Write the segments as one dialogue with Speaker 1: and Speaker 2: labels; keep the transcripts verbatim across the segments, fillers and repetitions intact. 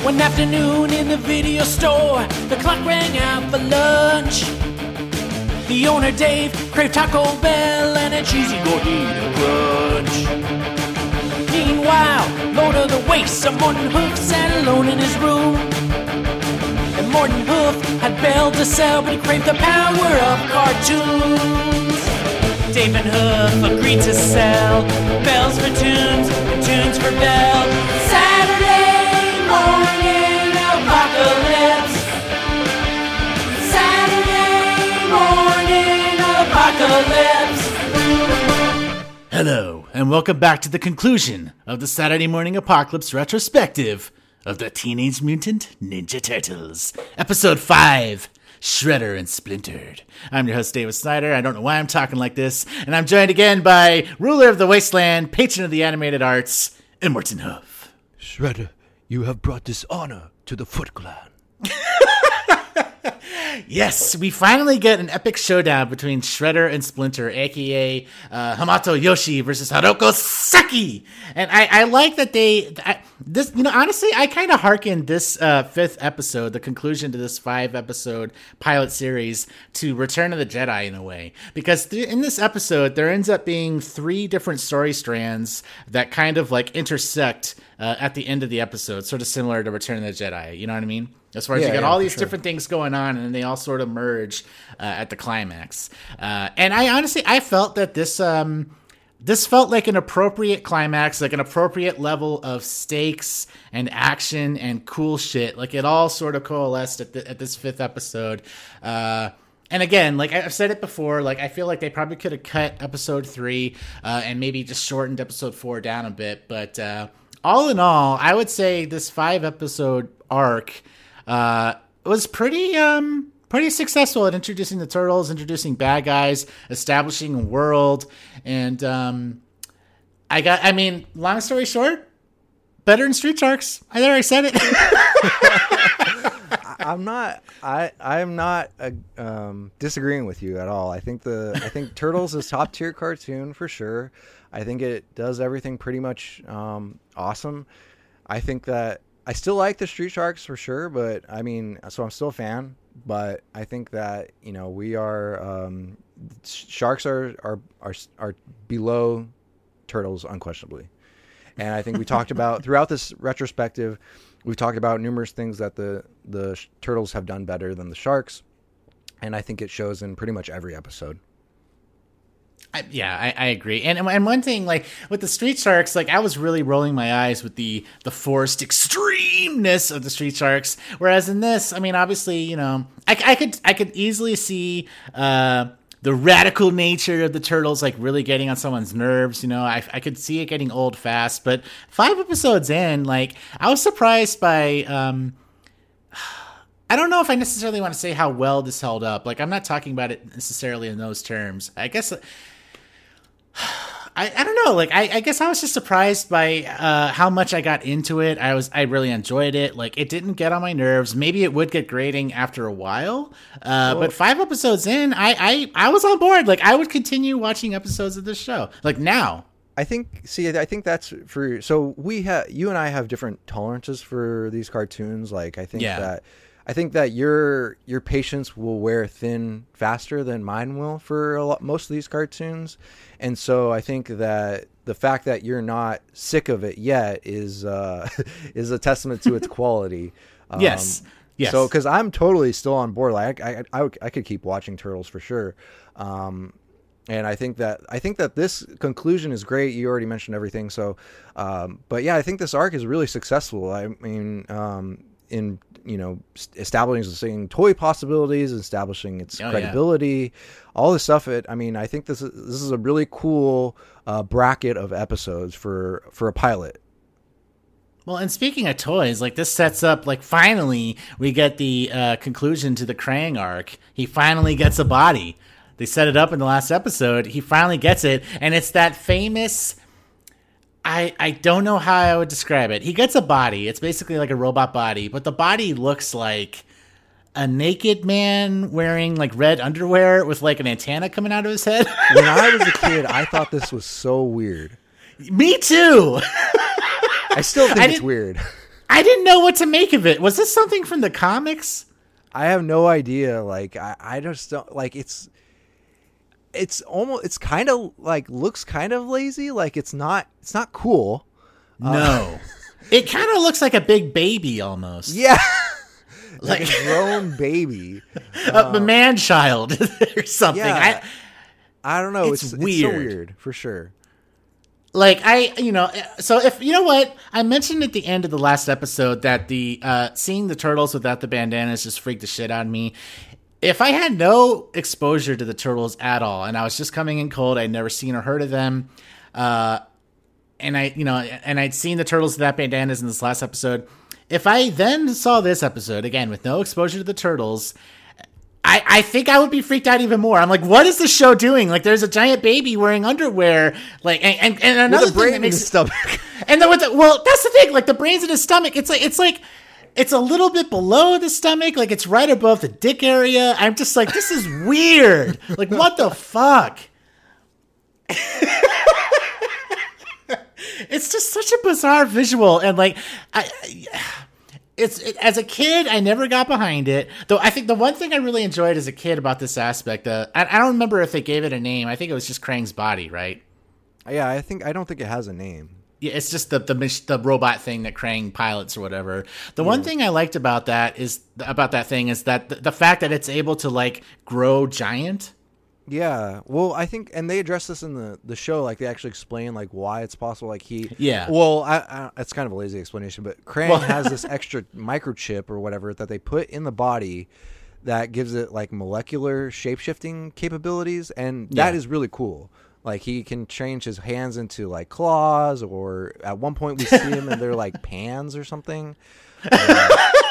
Speaker 1: One afternoon in the video store, the clock rang out for lunch. The owner, Dave, craved Taco Bell and a cheesy gordita crunch. Meanwhile, Lord of the Wastes, Morton Hoof sat alone in his room. And Morton Hoof had Bell to sell, but he craved the power of cartoons. Dave and Hoof agreed to sell bells for tunes and tunes for Bell. Saturday morning apocalypse. Saturday morning apocalypse. Hello, and welcome back to the conclusion of the Saturday Morning Apocalypse retrospective of the Teenage Mutant Ninja Turtles, Episode five, Shredder and Splintered. I'm your host, David Snyder. I don't know why I'm talking like this, and I'm joined again by Ruler of the Wasteland, Patron of the Animated Arts, Immortan Hoof.
Speaker 2: Shredder, you have brought dishonor to the Foot Clan.
Speaker 1: Yes, we finally get an epic showdown between Shredder and Splinter, aka uh, Hamato Yoshi versus Haroko Saki. And I, I like that they, I, this, you know, honestly, I kind of hearkened this uh, fifth episode, the conclusion to this five episode pilot series, to Return of the Jedi in a way. Because th- in this episode, there ends up being three different story strands that kind of like intersect uh, at the end of the episode, sort of similar to Return of the Jedi. You know what I mean? As far as yeah, you got yeah, all these sure. different things going on, and they all sort of merge uh, at the climax. Uh, and I honestly, I felt that this um, this felt like an appropriate climax, like an appropriate level of stakes and action and cool shit. Like it all sort of coalesced at, the, at this fifth episode. Uh, and again, like I've said it before, like I feel like they probably could have cut episode three uh, and maybe just shortened episode four down a bit. But uh, all in all, I would say this five episode arc Uh, was pretty, um, pretty successful at introducing the Turtles, introducing bad guys, establishing a world, and, um, I got, I mean, long story short, better than Street Sharks. I there I said it.
Speaker 2: I'm not, I, I'm not, uh, um, disagreeing with you at all. I think the, I think Turtles is top tier cartoon for sure. I think it does everything pretty much, um, awesome. I think that, I still like the Street Sharks for sure, but I mean, so I'm still a fan, but I think that, you know, we are, um, Sharks are, are, are, are below Turtles unquestionably. And I think we talked about throughout this retrospective, we've talked about numerous things that the, the Turtles have done better than the Sharks. And I think it shows in pretty much every episode.
Speaker 1: I, yeah, I, I agree. And and one thing, like with the Street Sharks, like I was really rolling my eyes with the the forced extremeness of the Street Sharks. Whereas in this, I mean, obviously, you know, I, I could I could easily see uh, the radical nature of the Turtles, like really getting on someone's nerves. You know, I I could see it getting old fast. But five episodes in, like I was surprised by. Um, I don't know if I necessarily want to say how well this held up. Like I'm not talking about it necessarily in those terms. I guess. I, I don't know. Like, I, I guess I was just surprised by uh, how much I got into it. I was, I really enjoyed it. Like, it didn't get on my nerves. Maybe it would get grating after a while. Uh, cool. But five episodes in, I, I, I was on board. Like, I would continue watching episodes of this show. Like, now.
Speaker 2: I think, see, I think that's for, so we have, you and I have different tolerances for these cartoons. Like, I think yeah. that, I think that your, your patience will wear thin faster than mine will for a lot, most of these cartoons. And so I think that the fact that you're not sick of it yet is, uh, is a testament to its quality.
Speaker 1: Um, yes. Yes.
Speaker 2: So, cause I'm totally still on board. Like I, I, I, I could keep watching Turtles for sure. Um, And I think that I think that this conclusion is great. You already mentioned everything. So, um, but yeah, I think this arc is really successful. I mean, um, in you know, establishing toy possibilities, establishing its oh, credibility, yeah. all this stuff. It. I mean, I think this is this is a really cool uh, bracket of episodes for for a pilot.
Speaker 1: Well, and speaking of toys, like this sets up, like finally we get the uh, conclusion to the Krang arc. He finally gets a body. They set it up in the last episode. He finally gets it, and it's that famous. I, I don't know how I would describe it. He gets a body. It's basically like a robot body, but the body looks like a naked man wearing like red underwear with like an antenna coming out of his head.
Speaker 2: When I was a kid, I thought this was so weird.
Speaker 1: Me too.
Speaker 2: I still think I it's weird.
Speaker 1: I didn't know what to make of it. Was this something from the comics?
Speaker 2: I have no idea. Like, I, I just don't like it's. It's almost. It's kind of like looks kind of lazy. Like it's not. It's not cool.
Speaker 1: No,
Speaker 2: uh,
Speaker 1: it kind of looks like a big baby almost.
Speaker 2: Yeah,
Speaker 1: like,
Speaker 2: like a grown baby,
Speaker 1: uh, a man child or something.
Speaker 2: Yeah,
Speaker 1: I,
Speaker 2: I don't know.
Speaker 1: It's,
Speaker 2: it's
Speaker 1: weird.
Speaker 2: It's so weird for sure.
Speaker 1: Like I, you know, so if you know what I mentioned at the end of the last episode that the uh, seeing the turtles without the bandanas just freaked the shit out of me. If I had no exposure to the turtles at all, and I was just coming in cold, I'd never seen or heard of them, uh, and I, you know, and I'd seen the turtles without bandanas in this last episode. If I then saw this episode again with no exposure to the turtles, I, I think I would be freaked out even more. I'm like, what is the show doing? Like, there's a giant baby wearing underwear, like, and and, and another
Speaker 2: with a
Speaker 1: thing
Speaker 2: brain
Speaker 1: that makes
Speaker 2: in his stomach.
Speaker 1: And then with the, well, that's the thing. Like the brains in his stomach, it's like it's like it's a little bit below the stomach, like it's right above the dick area. I'm just like, this is weird. Like, what the fuck? It's just such a bizarre visual, and like, I. It's it, as a kid, I never got behind it. Though I think the one thing I really enjoyed as a kid about this aspect, uh, I, I don't remember if they gave it a name. I think it was just Krang's body, right?
Speaker 2: Yeah, I think I don't think it has a name.
Speaker 1: Yeah, it's just the the the robot thing that Krang pilots or whatever. The yeah. one thing I liked about that is about that thing is that the, the fact that it's able to like grow giant.
Speaker 2: Yeah, well, I think, and they address this in the, the show, like they actually explain like why it's possible. Like he,
Speaker 1: yeah.
Speaker 2: Well, I, I, it's kind of a lazy explanation, but Krang
Speaker 1: well,
Speaker 2: has this extra microchip or whatever that they put in the body that gives it like molecular shape-shifting capabilities, and that yeah. is really cool. Like he can change his hands into like claws, or at one point we see him and they're like pans or something. Um,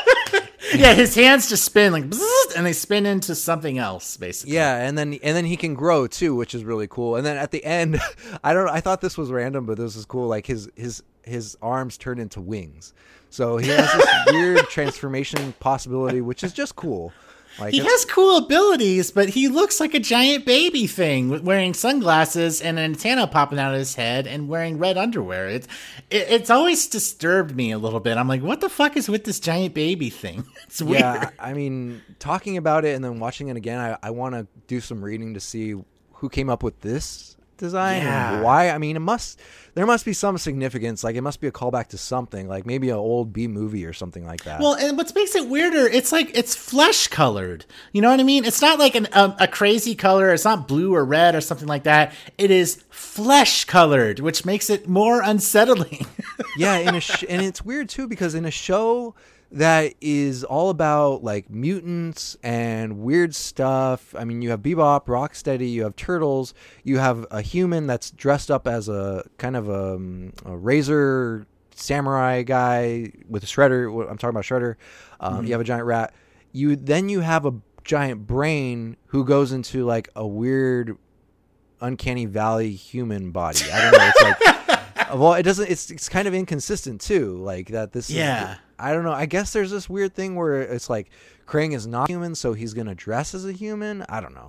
Speaker 1: yeah, his hands just spin like, and they spin into something else, basically.
Speaker 2: Yeah, and then and then he can grow too, which is really cool. And then at the end, I don't, I thought this was random, but this is cool. Like his his his arms turn into wings, so he has this weird transformation possibility, which is just cool. Like
Speaker 1: he has cool abilities, but he looks like a giant baby thing wearing sunglasses and an antenna popping out of his head and wearing red underwear. It's it, it's always disturbed me a little bit. I'm like, what the fuck is with this giant baby thing? It's weird.
Speaker 2: Yeah, I mean, talking about it and then watching it again, I, I want to do some reading to see who came up with this design
Speaker 1: yeah.
Speaker 2: and why. I mean, it must there must be some significance. Like it must be a callback to something, like maybe an old B movie or something like that.
Speaker 1: Well, and what makes it weirder, it's like it's flesh colored. You know what I mean? It's not like an, a, a crazy color. It's not blue or red or something like that. It is flesh colored, which makes it more unsettling.
Speaker 2: Yeah, in a sh- and it's weird too because in a show that is all about like mutants and weird stuff. I mean, you have Bebop, Rocksteady, you have Turtles, you have a human that's dressed up as a kind of a, a razor samurai guy with a shredder. I'm talking about Shredder. Um, mm-hmm. You have a giant rat. You then you have a giant brain who goes into like a weird, uncanny valley human body. I don't know. It's like, well, it doesn't. It's it's kind of inconsistent too. Like that. This.
Speaker 1: Yeah.
Speaker 2: Is, I don't know. I guess there's this weird thing where it's like Krang is not human, so he's gonna dress as a human. I don't know.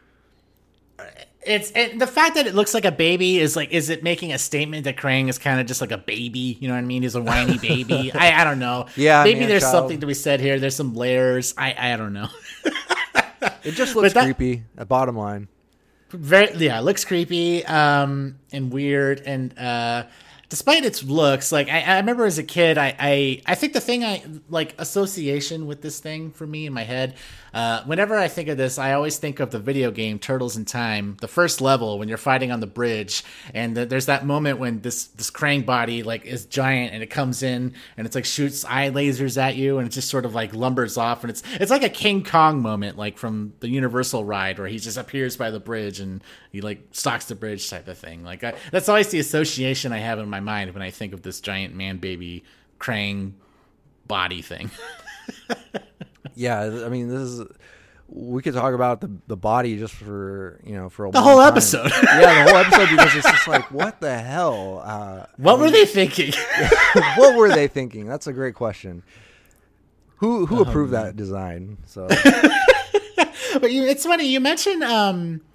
Speaker 1: It's and the fact that it looks like a baby is like, is it making a statement that Krang is kind of just like a baby? You know what I mean? He's a whiny baby. I, I don't know.
Speaker 2: Yeah,
Speaker 1: maybe
Speaker 2: man,
Speaker 1: there's
Speaker 2: child.
Speaker 1: something to be said here. There's some layers. I I don't know.
Speaker 2: It just looks
Speaker 1: that,
Speaker 2: creepy. At bottom line,
Speaker 1: very yeah, it looks creepy um, and weird. And uh, despite its looks, like I, I remember as a kid, I, I I think the thing I like association with this thing for me in my head. Uh, whenever I think of this, I always think of the video game Turtles in Time, the first level when you're fighting on the bridge, and the, there's that moment when this this Krang body like is giant and it comes in and it's like shoots eye lasers at you and it just sort of like lumbers off, and it's it's like a King Kong moment, like from the Universal ride where he just appears by the bridge and he like stalks the bridge type of thing. Like I, that's always the association I have in my mind when I think of this giant man baby Krang body thing.
Speaker 2: Yeah, I mean, this is. We could talk about the the body just for you know for a
Speaker 1: the whole
Speaker 2: time.
Speaker 1: episode.
Speaker 2: Yeah, the whole episode because it's just like, what the hell? Uh,
Speaker 1: what
Speaker 2: I mean,
Speaker 1: were they thinking?
Speaker 2: What were they thinking? That's a great question. Who who
Speaker 1: oh,
Speaker 2: approved
Speaker 1: man.
Speaker 2: that design? So,
Speaker 1: but you, it's funny you mentioned um,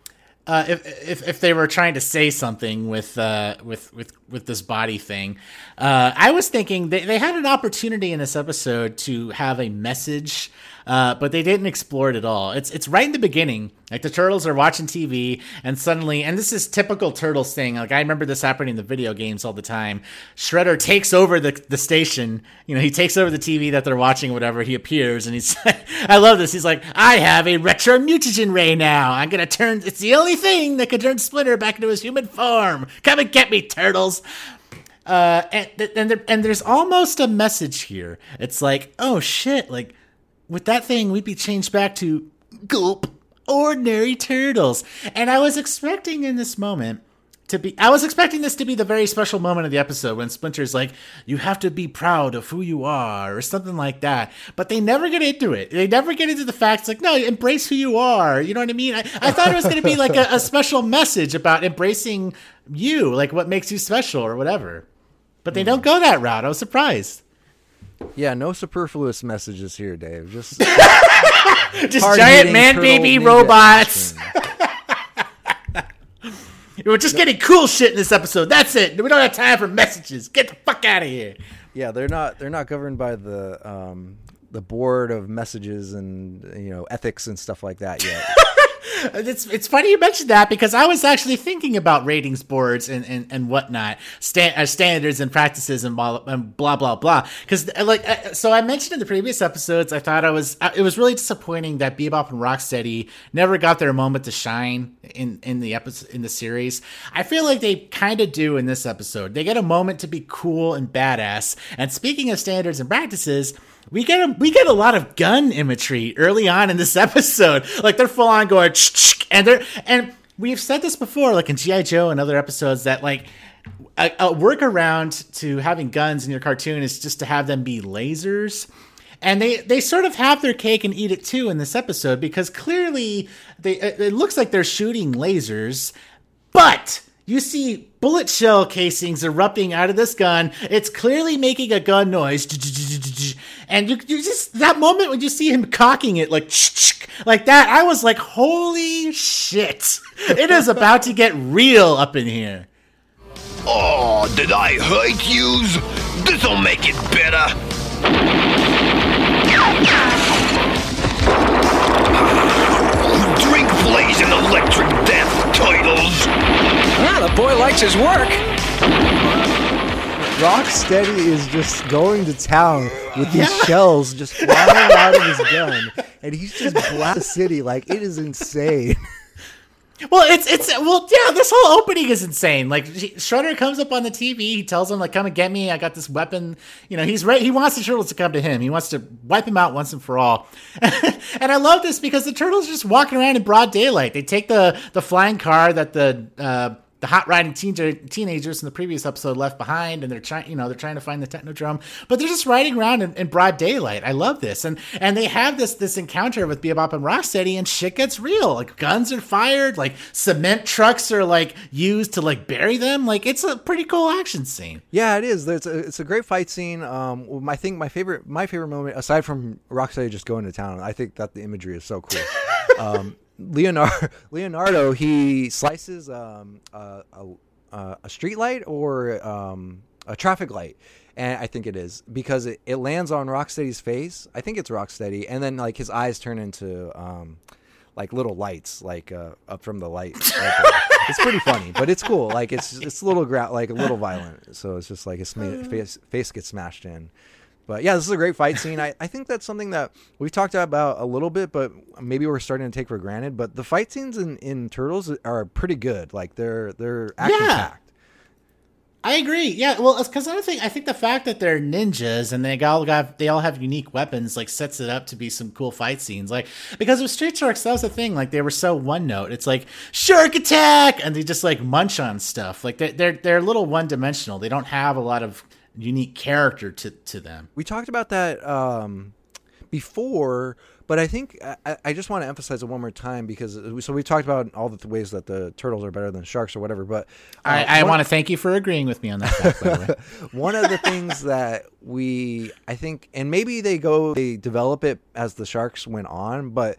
Speaker 1: uh, if, if if they were trying to say something with uh, with with with this body thing. Uh, I was thinking they they had an opportunity in this episode to have a message. Uh, but they didn't explore it at all. It's it's right in the beginning. Like the turtles are watching T V, and suddenly, and this is typical Turtles thing. Like I remember this happening in the video games all the time. Shredder takes over the the station. You know, he takes over the T V that they're watching, whatever. He appears, and he's. I love this. He's like, I have a retro mutagen ray now. I'm gonna turn. It's the only thing that could turn Splinter back into his human form. Come and get me, turtles. Uh, and and, there, and there's almost a message here. It's like, oh shit, like. With that thing, we'd be changed back to gulp ordinary turtles. And I was expecting in this moment to be, I was expecting this to be the very special moment of the episode when Splinter's like, you have to be proud of who you are or something like that. But they never get into it. They never get into the facts like, no, embrace who you are. You know what I mean? I, I thought it was going to be like a, a special message about embracing you, like what makes you special or whatever. But they don't go that route. I was surprised.
Speaker 2: Yeah, no superfluous messages here, Dave. Just,
Speaker 1: just giant man baby robots. We're just getting cool shit in this episode. That's it. We don't have time for messages. Get the fuck out of here.
Speaker 2: Yeah, they're not. They're not governed by the um, the board of messages and you know ethics and stuff like that yet.
Speaker 1: It's it's funny you mentioned that because I was actually thinking about ratings boards and, and, and whatnot, sta- uh, standards and practices and blah and blah blah blah. Because like uh, so, I mentioned in the previous episodes, I thought I was uh, it was really disappointing that Bebop and Rocksteady never got their moment to shine in in the episode in the series. I feel like they kind of do in this episode. They get a moment to be cool and badass. And speaking of standards and practices. We get a, we get a lot of gun imagery early on in this episode. Like they're full on going, and they're and we've said this before, like in G I. Joe and other episodes, that like a, a workaround to having guns in your cartoon is just to have them be lasers. And they, they sort of have their cake and eat it too in this episode because clearly they it looks like they're shooting lasers, but you see bullet shell casings erupting out of this gun. It's clearly making a gun noise. And you, you just, that moment when you see him cocking it like, like that, I was like, holy shit. It is about to get real up in here.
Speaker 3: Oh, did I hurt yous? This'll make it better. Drink blazing electric death, turtles.
Speaker 4: Well, the boy likes his work.
Speaker 2: Rocksteady is just going to town with these
Speaker 1: Yeah.
Speaker 2: shells just flying out of his gun, and he's just blasting the city like it is insane.
Speaker 1: Well, it's, it's, well, yeah, this whole opening is insane. Like, Shredder comes up on the T V, he tells him, like, come and get me, I got this weapon. You know, he's right, he wants the Turtles to come to him. He wants to wipe him out once and for all. And I love this because the Turtles are just walking around in broad daylight. They take the, the flying car that the, uh, the hot riding teen- teenagers in the previous episode left behind, and they're trying, you know, they're trying to find the Technodrome, but they're just riding around in, in broad daylight. I love this, and and they have this this encounter with Bebop and Rocksteady, and shit gets real. Like guns are fired, like cement trucks are like used to like bury them. Like it's a pretty cool action scene.
Speaker 2: Yeah, it is. It's a, it's a great fight scene. Um, I think my favorite my favorite moment, aside from Rocksteady just going to town, I think that the imagery is so cool. um, Leonardo, Leonardo, he slices um, a, a, a street light or um, a traffic light, and I think it is because it, it lands on Rocksteady's face. I think it's Rocksteady, and then like his eyes turn into um, like little lights, like uh, up from the light. It's pretty funny, but it's cool. Like it's it's a little gra- like a little violent, so it's just like his face face gets smashed in. But yeah, this is a great fight scene. I, I think that's something that we've talked about a little bit, but maybe we're starting to take for granted. But the fight scenes in, in Turtles are pretty good. Like they're they're action packed.
Speaker 1: I agree. Yeah, well, because another thing, I think the fact that they're ninjas and they all got they all have unique weapons like sets it up to be some cool fight scenes. Like because with Street Sharks, that was the thing. Like they were so one note. It's like shark attack, and they just like munch on stuff. Like they're they're, they're a little one dimensional. They don't have a lot of unique character to, to them.
Speaker 2: We talked about that um, before, but I think I, I just want to emphasize it one more time because so we talked about all the ways that the turtles are better than sharks or whatever. But uh,
Speaker 1: I, I want to thank you for agreeing with me on that fact, by the way.
Speaker 2: One of the things that we I think, and maybe they go they develop it as the sharks went on, but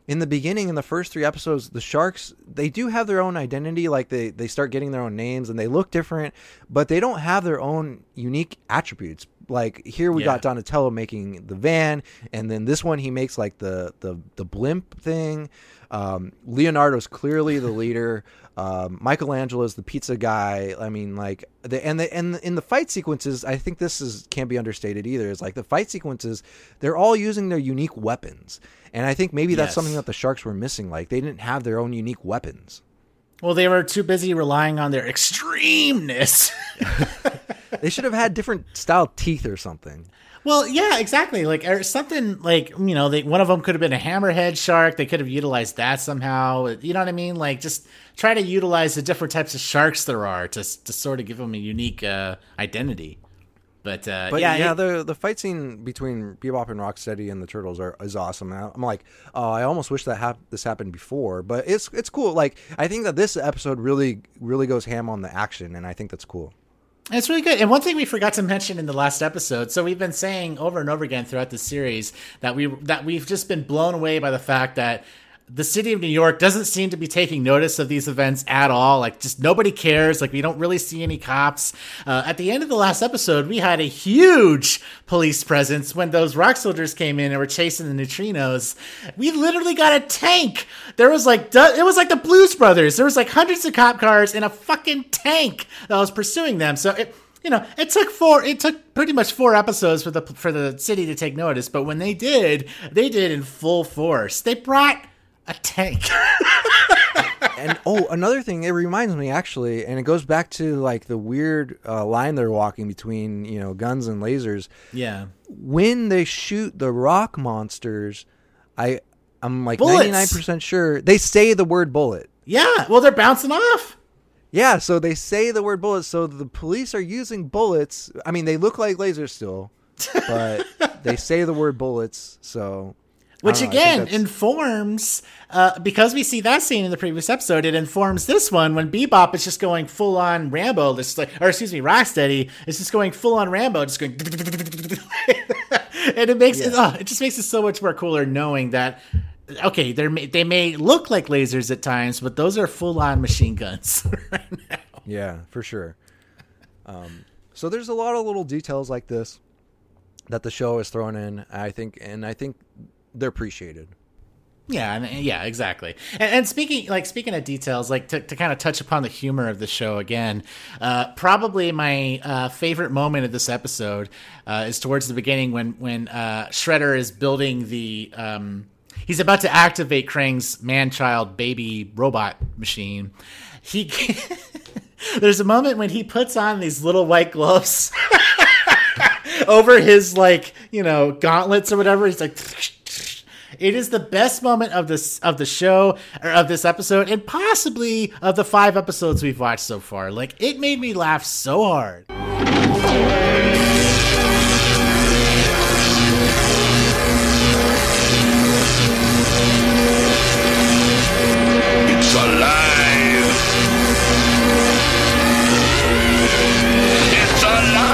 Speaker 2: in the beginning, in the first three episodes, the sharks, they do have their own identity. Like they, they start getting their own names and they look different, but they don't have their own unique attributes. Like here we
Speaker 1: Yeah.
Speaker 2: got Donatello making the van, and then this one he makes like the the, the blimp thing. Um, Leonardo's clearly the leader. Um, Michelangelo's the pizza guy. I mean, like the and the and in the fight sequences, I think this is can't be understated either. Is like the fight sequences, they're all using their unique weapons, and I think maybe that's
Speaker 1: Yes.
Speaker 2: something that the sharks were missing. Like they didn't have their own unique weapons.
Speaker 1: Well, they were too busy relying on their extremeness.
Speaker 2: They should have had different style teeth or something.
Speaker 1: Well, yeah, exactly. Like or something like, you know, they, one of them could have been a hammerhead shark. They could have utilized that somehow. You know what I mean? Like just try to utilize the different types of sharks there are to to sort of give them a unique uh, identity. But, uh,
Speaker 2: But
Speaker 1: yeah,
Speaker 2: yeah,
Speaker 1: it-
Speaker 2: the the fight scene between Bebop and Rocksteady and the Turtles are is awesome. And I'm like, oh, I almost wish that hap- this happened before, but it's it's cool. Like I think that this episode really really goes ham on the action, and I think that's cool.
Speaker 1: It's really good. And one thing we forgot to mention in the last episode, so we've been saying over and over again throughout the series that we that we've just been blown away by the fact that the city of New York doesn't seem to be taking notice of these events at all. Like, just nobody cares. Like, we don't really see any cops. Uh, at the end of the last episode, we had a huge police presence when those rock soldiers came in and were chasing the neutrinos. We literally got a tank. There was like, du- it was like the Blues Brothers. There was like hundreds of cop cars and a fucking tank that was pursuing them. So it, you know, it took four, it took pretty much four episodes for the, for the city to take notice. But when they did, they did in full force. They brought a tank.
Speaker 2: And oh, another thing, it reminds me actually, and it goes back to like the weird uh, line they're walking between, you know, guns and lasers.
Speaker 1: Yeah.
Speaker 2: When they shoot the rock monsters, I I'm like
Speaker 1: Bullets.
Speaker 2: ninety-nine percent sure they say the word bullet.
Speaker 1: Yeah. Well, they're bouncing off.
Speaker 2: Yeah, so they say the word bullets. So the police are using bullets. I mean, they look like lasers still, but they say the word bullets. So.
Speaker 1: Which
Speaker 2: I don't know, I
Speaker 1: again
Speaker 2: think that's-
Speaker 1: informs, uh, because we see that scene in the previous episode, it informs this one when Bebop is just going full on Rambo, just like, or excuse me, Rocksteady is just going full on Rambo, just going, and it makes it, oh, it just makes it so much more cooler knowing that, okay, they they may look like lasers at times, but those are full on machine guns right now.
Speaker 2: Yeah, for sure. Um, so there's a lot of little details like this that the show is throwing in. I think, and I think. They're appreciated.
Speaker 1: Yeah, and, yeah, exactly. And, and speaking, like speaking of details, like to, to kind of touch upon the humor of the show again, uh, probably my uh, favorite moment of this episode uh, is towards the beginning when when uh, Shredder is building the. Um, he's about to activate Krang's man-child baby robot machine. He there's a moment when he puts on these little white gloves over his like you know gauntlets or whatever. He's like. It is the best moment of this of the show or of this episode, and possibly of the five episodes we've watched so far. Like it made me laugh so hard.
Speaker 3: It's alive! It's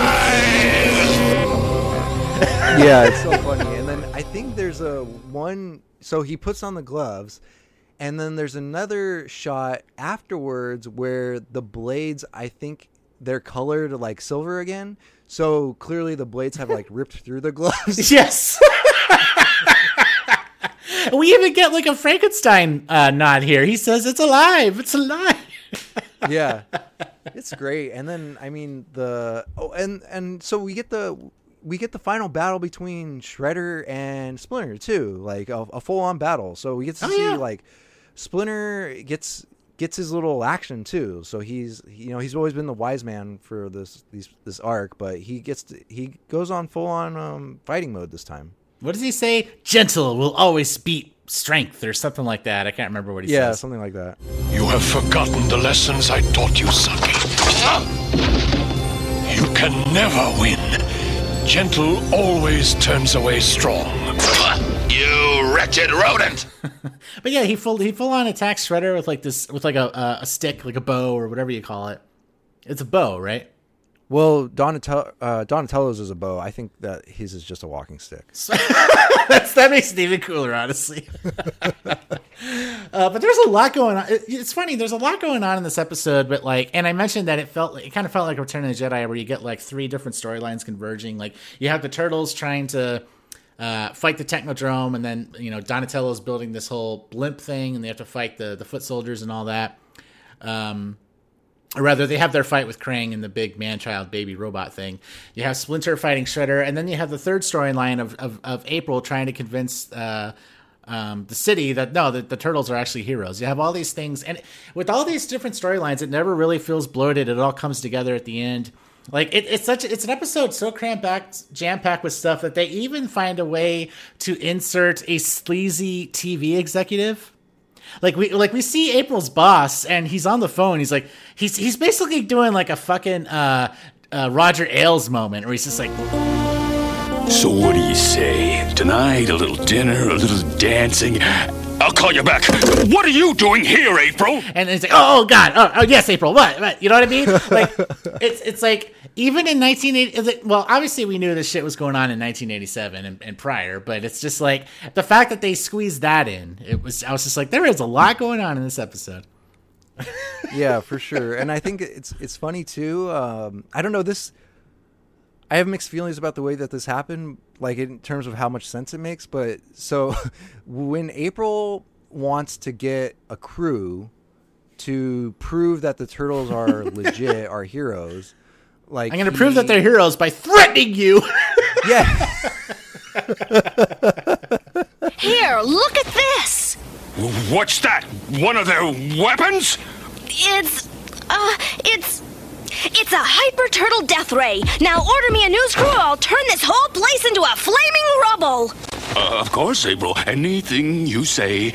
Speaker 3: alive!
Speaker 2: Yeah, it's so funny. And then I think there's a one. So he puts on the gloves, and then there's another shot afterwards where the blades, I think they're colored like silver again. So clearly the blades have like ripped through the gloves.
Speaker 1: Yes. We even get like a Frankenstein uh, nod here. He says, "It's alive! It's alive!"
Speaker 2: Yeah, it's great. And then I mean the oh, and and so we get the. We get the final battle between Shredder and Splinter too, like a, a full-on battle. So we get to
Speaker 1: Oh,
Speaker 2: see
Speaker 1: yeah.
Speaker 2: like Splinter gets gets his little action too. So he's you know he's always been the wise man for this these this arc, but he gets to, he goes on full-on um, fighting mode this time.
Speaker 1: What does he say? Gentle will always beat strength, or something like that. I can't remember what he
Speaker 2: Yeah,
Speaker 1: says.
Speaker 2: something like that.
Speaker 3: You have forgotten the lessons I taught you, Saki. You can never win. Gentle always turns away strong. You wretched rodent!
Speaker 1: But yeah, he full he full on attacks Shredder with like this with like a uh, a stick, like a bow or whatever you call it. It's a bow, right?
Speaker 2: Well, Donatello, uh, Donatello's is a bow. I think that his is just a walking stick.
Speaker 1: That's, that makes it even cooler, honestly. uh, but there's a lot going on. It, it's funny. There's a lot going on in this episode, but like, and I mentioned that it felt, it kind of felt like Return of the Jedi, where you get like three different storylines converging. Like you have the turtles trying to uh, fight the Technodrome, and then you know Donatello's building this whole blimp thing, and they have to fight the the foot soldiers and all that. Um, Or rather, they have their fight with Krang and the big man-child baby robot thing. You have Splinter fighting Shredder, and then you have the third storyline of, of of April trying to convince uh, um, the city that no, that the turtles are actually heroes. You have all these things, and with all these different storylines, it never really feels bloated. It all comes together at the end. Like it, it's such it's an episode so cram packed, jam packed with stuff that they even find a way to insert a sleazy T V executive. Like we like we see April's boss, and he's on the phone. He's like he's he's basically doing like a fucking uh, uh, Roger Ailes moment, where he's just like,
Speaker 3: So what do you say? Tonight, a little dinner, a little dancing. I'll call you back. What are you doing here, April?
Speaker 1: And it's like, oh, oh God, oh, oh yes, April, what, what? You know what I mean? Like it's it's like even in nineteen eighty, like, well, obviously we knew this shit was going on in nineteen eighty-seven and, and prior, but it's just like the fact that they squeezed that in. It was I was just like, there is a lot going on in this episode.
Speaker 2: Yeah, for sure. And I think it's it's funny too. Um, I don't know this. I have mixed feelings about the way that this happened, like in terms of how much sense it makes. But so when April wants to get a crew to prove that the turtles are legit, are heroes, like
Speaker 1: I'm going to
Speaker 2: he,
Speaker 1: prove that they're heroes by threatening you.
Speaker 2: Yeah.
Speaker 5: Here, look at this.
Speaker 3: What's that? One of their weapons?
Speaker 5: It's, uh, it's, it's a Hyper Turtle Death Ray. Now order me a news crew, or I'll turn this whole place into a flaming rubble.
Speaker 3: Uh, of course, April. Anything you say.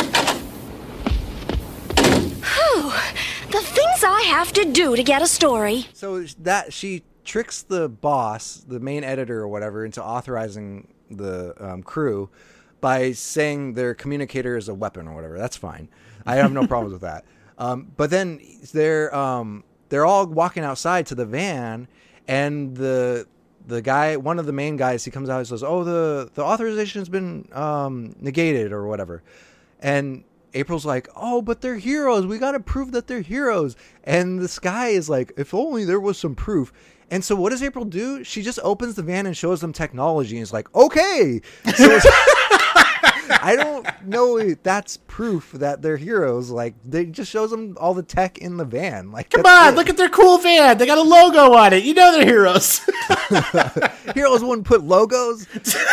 Speaker 5: Whew. The things I have to do to get a story.
Speaker 2: So that she tricks the boss, the main editor or whatever, into authorizing the um, crew by saying their communicator is a weapon or whatever. That's fine. I have no problems with that. Um, but then they're um, they're all walking outside to the van, and the the guy, one of the main guys, he comes out and says, "Oh, the the authorization has been um, negated or whatever," and April's like, "Oh, but they're heroes. We got to prove that they're heroes." And this guy is like, "If only there was some proof." And so what does April do? She just opens the van and shows them technology and is like, "Okay." So it's, I don't know if that's proof that they're heroes. Like, they just shows them all the tech in the van. Like,
Speaker 1: come on, it. Look at their cool van. They got a logo on it. You know they're heroes.
Speaker 2: Heroes wouldn't put logos.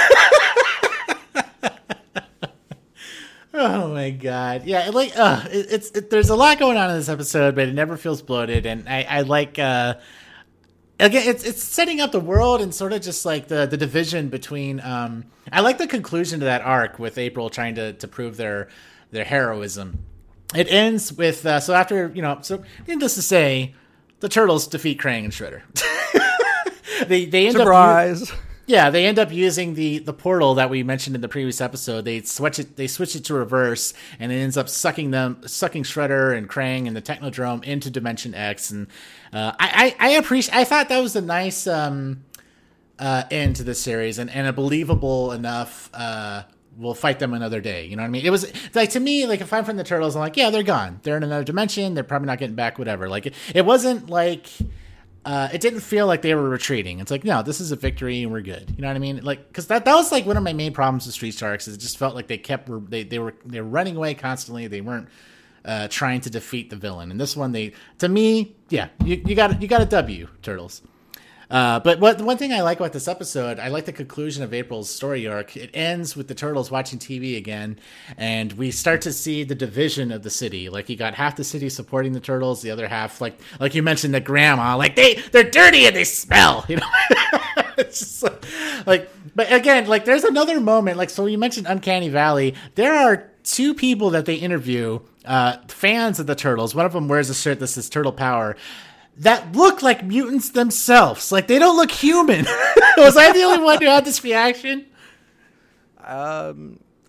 Speaker 1: Oh my god, yeah, like uh, it, it's it, there's a lot going on in this episode, but it never feels bloated, and I, I like uh, again, it's it's setting up the world and sort of just like the the division between. Um, I like the conclusion to that arc with April trying to to prove their their heroism. It ends with uh, so after you know so needless to say, the turtles defeat Krang and Shredder. they they end
Speaker 2: Surprise.
Speaker 1: up. Yeah, they end up using the, the portal that we mentioned in the previous episode. They switch it. They switch it to reverse, and it ends up sucking them, sucking Shredder and Krang and the Technodrome into Dimension X. And uh, I, I, I appreciate. I thought that was a nice um, uh, end to this series, and, and a believable enough. Uh, we'll fight them another day. You know what I mean? It was like, to me, like if I'm from the Turtles, I'm like, yeah, they're gone. They're in another dimension. They're probably not getting back. Whatever. Like it, it wasn't like. Uh, it didn't feel like they were retreating. It's like, no, this is a victory and we're good. You know what I mean? Like, because that, that was like one of my main problems with Street Sharks is it just felt like they kept they they were they were running away constantly. They weren't uh, trying to defeat the villain. And this one, they to me, yeah, you, you got you got a W, Turtles. Uh, but what one thing I like about this episode, I like the conclusion of April's story arc. It ends with the Turtles watching T V again, and we start to see the division of the city. Like you got half the city supporting the Turtles, the other half, like like you mentioned, the grandma, like they they're dirty and they smell. You know, it's just like, like, but again, like there's another moment. Like so, you mentioned Uncanny Valley. There are two people that they interview, uh, fans of the Turtles. One of them wears a shirt that says Turtle Power. That look like mutants themselves. Like, they don't look human. Was I the only one who had this reaction?
Speaker 2: Um,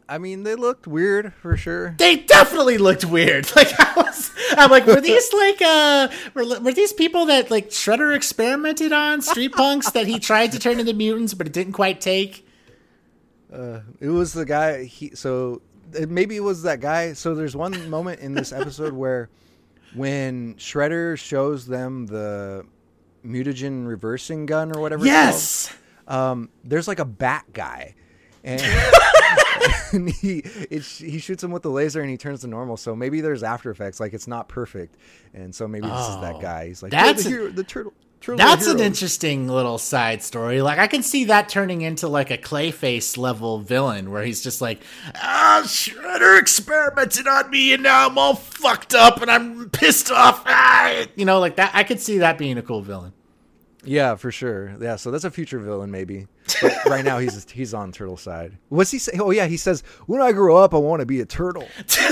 Speaker 2: I mean, they looked weird for sure.
Speaker 1: They definitely looked weird. Like I was, I'm like, were these like uh, were, were these people that like Shredder experimented on, street punks that he tried to turn into mutants, but it didn't quite take?
Speaker 2: Uh, it was the guy. He so maybe it was that guy. So there's one moment in this episode where when Shredder shows them the mutagen reversing gun or whatever.
Speaker 1: Yes.
Speaker 2: It's called, um, there's like a bat guy, and, and he it, he shoots him with the laser and he turns to normal. So maybe there's after effects. Like it's not perfect, and so maybe this
Speaker 1: Oh,
Speaker 2: is that guy. He's like,
Speaker 1: that's
Speaker 2: the,
Speaker 1: a-
Speaker 2: hero, the turtle. turtle
Speaker 1: That's an
Speaker 2: hero."
Speaker 1: interesting little side story. Like I can see that turning into like a Clayface level villain where he's just like, ah, Shredder experimented on me and now I'm all fucked up and I'm pissed off. Ah! You know, like that. I could see that being a cool villain.
Speaker 2: Yeah, for sure. Yeah, so that's a future villain, maybe. But right now, he's he's on Turtle side. What's he say? Oh yeah, he says, "When I grow up, I want to be a turtle."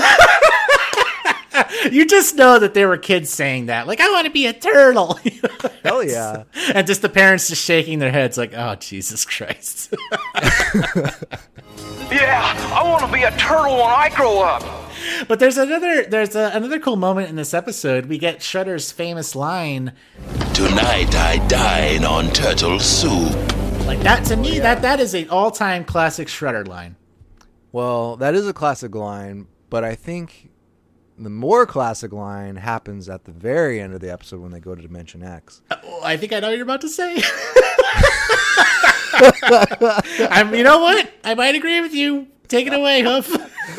Speaker 1: You just know that there were kids saying that, like, I want to be a turtle.
Speaker 2: Hell yeah!
Speaker 1: And just the parents just shaking their heads, like, oh Jesus Christ.
Speaker 4: Yeah, I want to be a turtle when I grow up.
Speaker 1: But there's another there's a, another cool moment in this episode. We get Shredder's famous line.
Speaker 6: Tonight I dine on turtle soup.
Speaker 1: Like that to me, that that is an all-time classic Shredder line.
Speaker 2: Well, that is a classic line, but I think the more classic line happens at the very end of the episode when they go to Dimension X.
Speaker 1: Oh, I think I know what you're about to say. I'm, you know what? I might agree with you. Take it away, Hoof.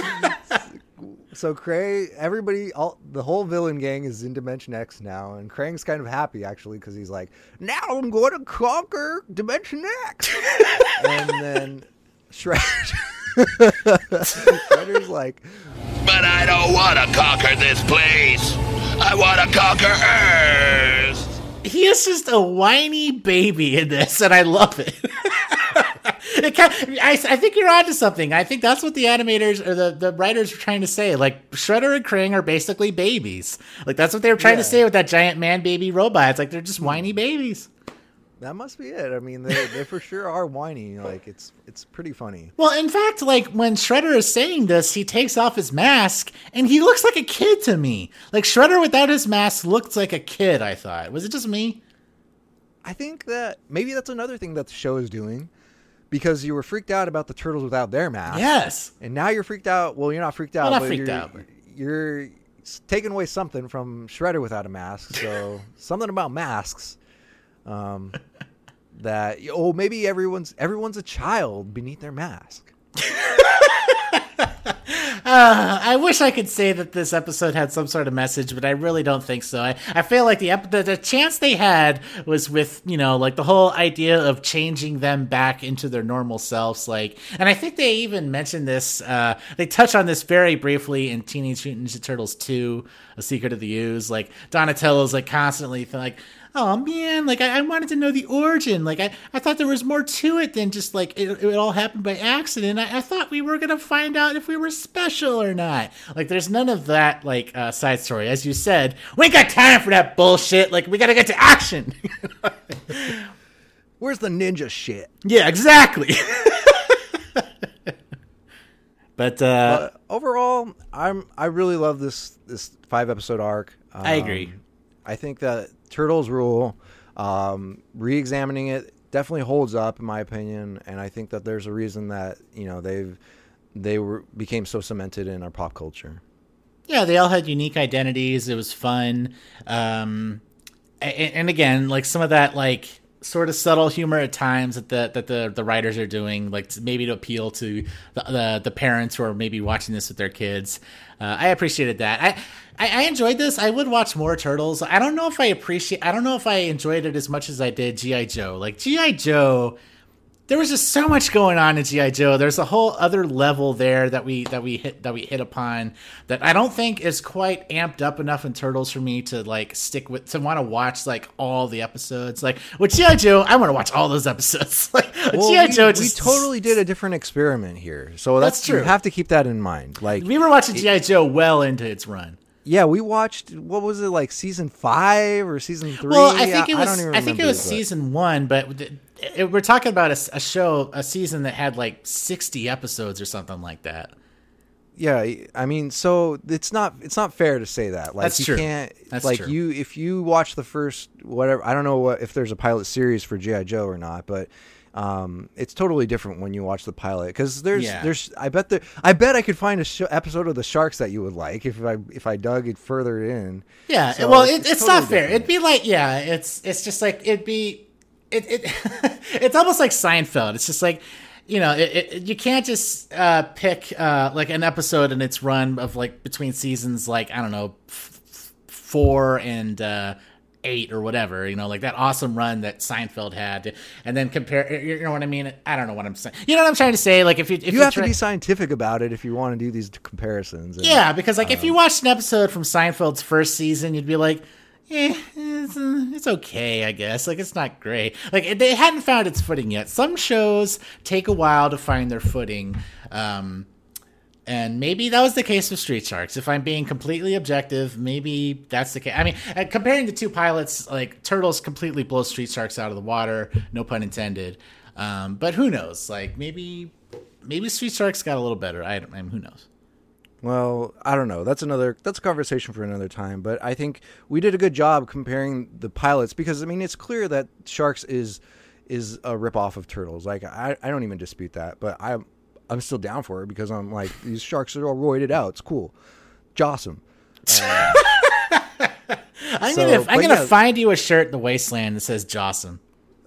Speaker 2: So Krang, everybody, all the whole villain gang is in Dimension X now, and Krang's kind of happy actually because he's like, "Now I'm going to conquer Dimension X." And then Shredder, Shredder's like,
Speaker 6: But I don't want to conquer this place. I want to conquer Earth.
Speaker 1: He is just a whiny baby in this, and I love it. It kind I, I think you're onto something. I think that's what the animators or the, the writers were trying to say. Like, Shredder and Krang are basically babies. Like, that's what they were trying
Speaker 2: Yeah.
Speaker 1: to say with that giant man-baby robot. It's like they're just whiny babies.
Speaker 2: that must be it. I mean, they they for sure are whiny. Like it's it's pretty funny.
Speaker 1: Well, in fact, like, when Shredder is saying this, he takes off his mask, and he looks like a kid to me. Like, Shredder without his mask looked like a kid, I thought. Was it just me?
Speaker 2: I think that maybe that's another thing that the show is doing, because you were freaked out about the turtles without their mask.
Speaker 1: Yes.
Speaker 2: And now you're freaked out. Well, you're not freaked out.
Speaker 1: Well, not
Speaker 2: but
Speaker 1: freaked
Speaker 2: you're,
Speaker 1: out, but-
Speaker 2: You're taking away something from Shredder without a mask. So something about masks. Um, that oh maybe everyone's everyone's a child beneath their mask.
Speaker 1: Uh, I wish I could say that this episode had some sort of message, but I really don't think so. I, I feel like the, ep- the the chance they had was with, you know, like the whole idea of changing them back into their normal selves. Like, and I think they even mentioned this. Uh, they touch on this very briefly in Teenage Mutant Ninja Turtles two: A Secret of the Ooze. Like, Donatello's like constantly like, oh man, like I, I wanted to know the origin. Like I, I thought there was more to it than just like it, it all happened by accident. I, I thought we were gonna find out if we were special or not. Like there's none of that like uh, side story. As you said, we ain't got time for that bullshit. Like we gotta get to action.
Speaker 2: Where's the ninja shit?
Speaker 1: Yeah, exactly. But uh,
Speaker 2: But overall, I'm I really love this this five episode arc. Um,
Speaker 1: I agree.
Speaker 2: I think that Turtles Rule, um, re-examining it definitely holds up in my opinion, and I think that there's a reason that you know they've they were became so cemented in our pop culture.
Speaker 1: yeah, they all had unique identities. It was fun. Um, and, and again, like some of that, like sort of subtle humor at times that the that the, the writers are doing, like to, maybe to appeal to the, the the parents who are maybe watching this with their kids. Uh, I appreciated that. I, I I enjoyed this. I would watch more Turtles. I don't know if I appreciate. I don't know if I enjoyed it as much as I did G I. Joe. Like G I. Joe. There was just so much going on in G I. Joe. There's a whole other level there that we that we hit that we hit upon that I don't think is quite amped up enough in Turtles for me to like stick with to want to watch like all the episodes. Like with G I. Joe, I want to watch all those episodes. Like
Speaker 2: Well,
Speaker 1: G I.
Speaker 2: we,
Speaker 1: Joe,
Speaker 2: we
Speaker 1: just
Speaker 2: totally did a different experiment here, so that's,
Speaker 1: That's true.
Speaker 2: You have to keep that in mind. Like
Speaker 1: we were watching G I. Joe well into its run.
Speaker 2: Yeah, we watched, what was it, like season five or season three?
Speaker 1: Well, I think it
Speaker 2: I,
Speaker 1: was.
Speaker 2: I, don't even
Speaker 1: I think it
Speaker 2: remember,
Speaker 1: was
Speaker 2: but-
Speaker 1: season one, but it, it, we're talking about a, a show, a season that had like sixty episodes or something like that.
Speaker 2: Yeah, I mean, so it's not it's not fair to say that. Like,
Speaker 1: That's
Speaker 2: you
Speaker 1: true.
Speaker 2: can't
Speaker 1: That's
Speaker 2: like
Speaker 1: true.
Speaker 2: you if you watch the first whatever. I don't know what if there's a pilot series for G I. Joe or not, but um, it's totally different when you watch the pilot because there's
Speaker 1: Yeah.
Speaker 2: there's I bet there I bet I could find a sh- episode of the Sharks that you would like if I if I dug it further in.
Speaker 1: Yeah,
Speaker 2: So
Speaker 1: well,
Speaker 2: it's-
Speaker 1: it,
Speaker 2: it's
Speaker 1: it's not
Speaker 2: totally
Speaker 1: fair.
Speaker 2: different.
Speaker 1: It'd be like, yeah, it's it's just like it'd be, it it it's almost like Seinfeld. It's just like, you know, it, it, you can't just uh, pick uh, like an episode in its run of like between seasons, like I don't know, f- f- four and uh, eight or whatever. You know, like that awesome run that Seinfeld had, and then compare. You know what I mean? I don't know what I'm saying. You know what I'm trying to say? Like if you if
Speaker 2: You have
Speaker 1: try-
Speaker 2: to be scientific about it if you want to do these comparisons. And,
Speaker 1: yeah, because like if
Speaker 2: Um,
Speaker 1: you watched an episode from Seinfeld's first season, you'd be like, eh, it's, uh, it's okay, I guess. Like, it's not great. Like, it, they hadn't found its footing yet. Some shows take a while to find their footing. Um, and maybe that was the case with Street Sharks. If I'm being completely objective, maybe that's the case. I mean, uh, comparing the two pilots, like, Turtles completely blows Street Sharks out of the water. No pun intended. Um, but who knows? Like, maybe maybe Street Sharks got a little better. I, I mean, who knows?
Speaker 2: Well, I don't know. That's another that's a conversation for another time. But I think we did a good job comparing the pilots because I mean it's clear that Sharks is is a ripoff of Turtles. Like I, I don't even dispute that. But I I'm still down for it because I'm like these sharks are all roided out. It's cool. Jawsome. Uh,
Speaker 1: I'm
Speaker 2: So,
Speaker 1: gonna I'm
Speaker 2: but
Speaker 1: gonna
Speaker 2: yeah.
Speaker 1: find you a shirt in the wasteland that says Jawsome.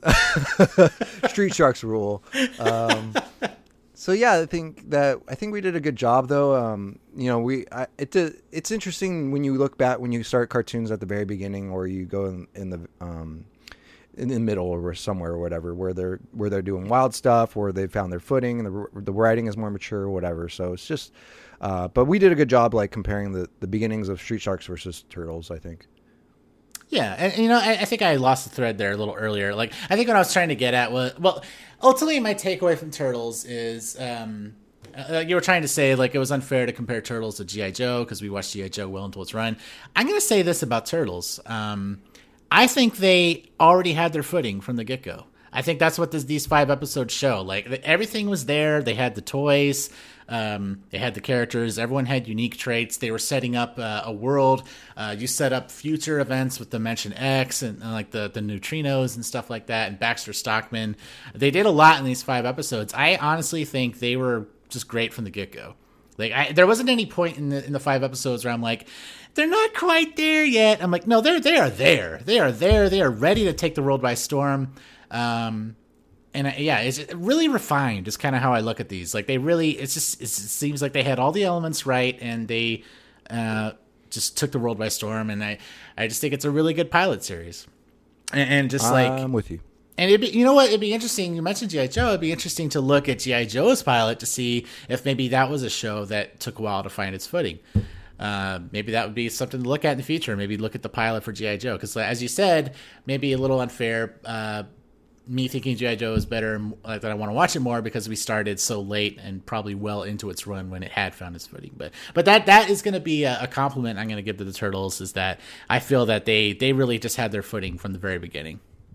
Speaker 2: Street Sharks rule. Um, so yeah, I think that I think we did a good job though. Um, you know, we I, it did, it's interesting when you look back when you start cartoons at the very beginning or you go in, in the um, in the middle or somewhere or whatever where they're where they're doing wild stuff or they found their footing and the the writing is more mature or whatever. So it's just, uh, but we did a good job like comparing the the beginnings of Street Sharks versus Turtles. I think.
Speaker 1: Yeah, and you know, I, I think I lost the thread there a little earlier. Like, I think what I was trying to get at was, well, ultimately, my takeaway from Turtles is, um, uh, you were trying to say like it was unfair to compare Turtles to G I. Joe because we watched G I. Joe well into its run. I'm going to say this about Turtles. Um, I think they already had their footing from the get go. I think that's what this, these five episodes show. Like everything was there. They had the toys. Um, they had the characters. Everyone had unique traits. They were setting up uh, a world. Uh, you set up future events with Dimension X and uh, like the, the neutrinos and stuff like that. And Baxter Stockman. They did a lot in these five episodes. I honestly think they were just great from the get go. Like I, there wasn't any point in the in the five episodes where I'm like, they're not quite there yet. I'm like, no, they're they are there. They are there. They are ready to take the world by storm. Um, and uh, yeah, it's really refined is kind of how I look at these. Like they really, it's just, it's, it seems like they had all the elements right and they, uh, just took the world by storm. And I, I just think it's a really good pilot series. And, and just like,
Speaker 2: I'm with you.
Speaker 1: and it'd be, you know what, it'd be interesting. You mentioned G I. Joe. It'd be interesting to look at G I. Joe's pilot to see if maybe that was a show that took a while to find its footing. Uh, maybe that would be something to look at in the future. Maybe look at the pilot for G I. Joe. Because as you said, maybe a little unfair, uh, me thinking G I. Joe is better, like that I want to watch it more because we started so late and probably well into its run when it had found its footing. But but that that is going to be a, a compliment I'm going to give to the Turtles is that I feel that they they really just had their footing from the very beginning.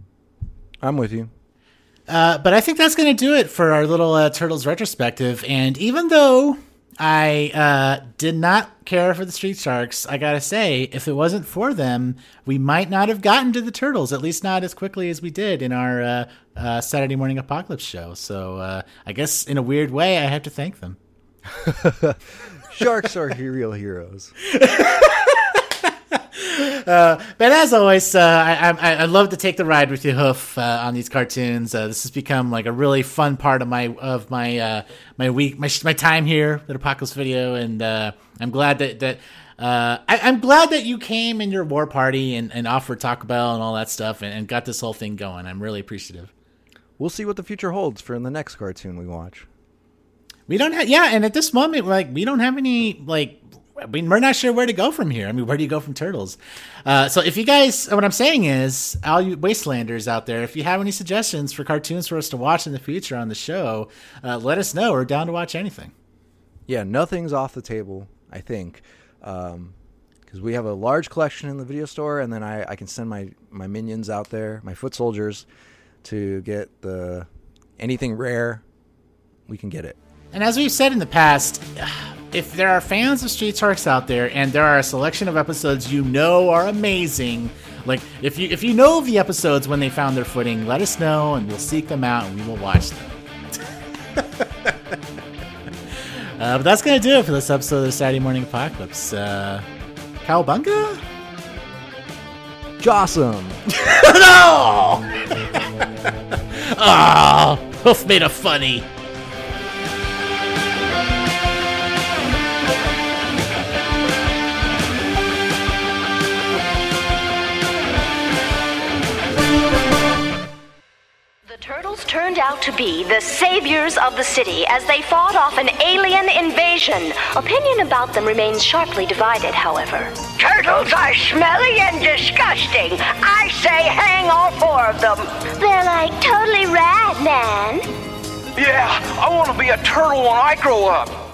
Speaker 2: I'm with you.
Speaker 1: Uh, but I think that's going to do it for our little uh, Turtles retrospective. And even though I uh, did not care for the Street Sharks, I got to say, if it wasn't for them, we might not have gotten to the Turtles, at least not as quickly as we did in our uh, uh, Saturday Morning Apocalypse show. So uh, I guess in a weird way, I have to thank them.
Speaker 2: Sharks are real heroes.
Speaker 1: Uh, but as always, uh, I, I I love to take the ride with you, Hoof, uh, on these cartoons. Uh, this has become like a really fun part of my of my uh, my week, my my time here at Apocalypse Video, and uh, I'm glad that that uh, I, I'm glad that you came in your war party and, and offered Taco Bell and all that stuff, and, and got this whole thing going. I'm really appreciative.
Speaker 2: We'll see what the future holds for the next cartoon we watch.
Speaker 1: We don't have yeah, and at this moment, like we don't have any like. I mean, we're not sure where to go from here. I mean, where do you go from Turtles? Uh, so if you guys, what I'm saying is, all you Wastelanders out there, if you have any suggestions for cartoons for us to watch in the future on the show, uh, let us know. We're down to watch anything.
Speaker 2: Yeah, nothing's off the table, I think. Um, because we have a large collection in the video store, and then I, I can send my, my minions out there, my foot soldiers, to get the anything rare. We can get it.
Speaker 1: And as we've said in the past, if there are fans of Street Sharks out there, and there are a selection of episodes you know are amazing, like if you if you know the episodes when they found their footing, let us know, and we'll seek them out and we will watch them. uh, but that's gonna do it for this episode of the Saturday Morning Apocalypse. Uh, Cowabunga?
Speaker 2: Jossum!
Speaker 1: No! Oh, Hoof made a funny.
Speaker 5: The turtles turned out to be the saviors of the city as they fought off an alien invasion. Opinion about them remains sharply divided, however.
Speaker 7: Turtles are smelly and disgusting. I say hang all four of them.
Speaker 5: They're like totally rad, man.
Speaker 4: Yeah, I want to be a turtle when I grow up.